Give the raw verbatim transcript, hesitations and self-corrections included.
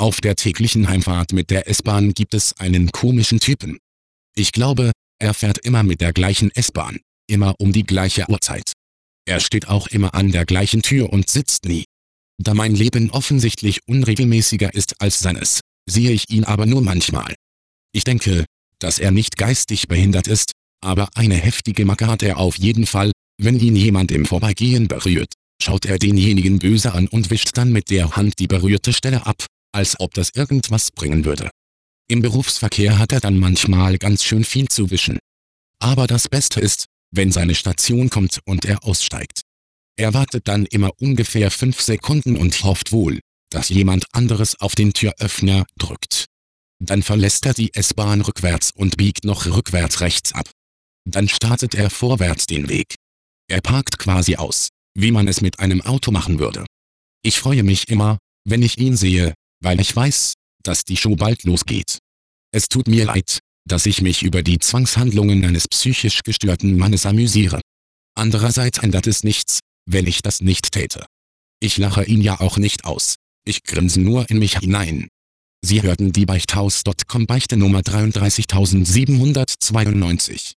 Auf der täglichen Heimfahrt mit der S-Bahn gibt es einen komischen Typen. Ich glaube, er fährt immer mit der gleichen S-Bahn, immer um die gleiche Uhrzeit. Er steht auch immer an der gleichen Tür und sitzt nie. Da mein Leben offensichtlich unregelmäßiger ist als seines, sehe ich ihn aber nur manchmal. Ich denke, dass er nicht geistig behindert ist, aber eine heftige Macke hat er auf jeden Fall. Wenn ihn jemand im Vorbeigehen berührt, schaut er denjenigen böse an und wischt dann mit der Hand die berührte Stelle ab, als ob das irgendwas bringen würde. Im Berufsverkehr hat er dann manchmal ganz schön viel zu wischen. Aber das Beste ist, wenn seine Station kommt und er aussteigt. Er wartet dann immer ungefähr fünf Sekunden und hofft wohl, dass jemand anderes auf den Türöffner drückt. Dann verlässt er die S-Bahn rückwärts und biegt noch rückwärts rechts ab. Dann startet er vorwärts den Weg. Er parkt quasi aus, wie man es mit einem Auto machen würde. Ich freue mich immer, wenn ich ihn sehe, weil ich weiß, dass die Show bald losgeht. Es tut mir leid, dass ich mich über die Zwangshandlungen eines psychisch gestörten Mannes amüsiere. Andererseits ändert es nichts, wenn ich das nicht täte. Ich lache ihn ja auch nicht aus. Ich grinse nur in mich hinein. Sie hörten die Beichthaus Punkt com Beichte Nummer dreiunddreißigtausendsiebenhundertzweiundneunzig.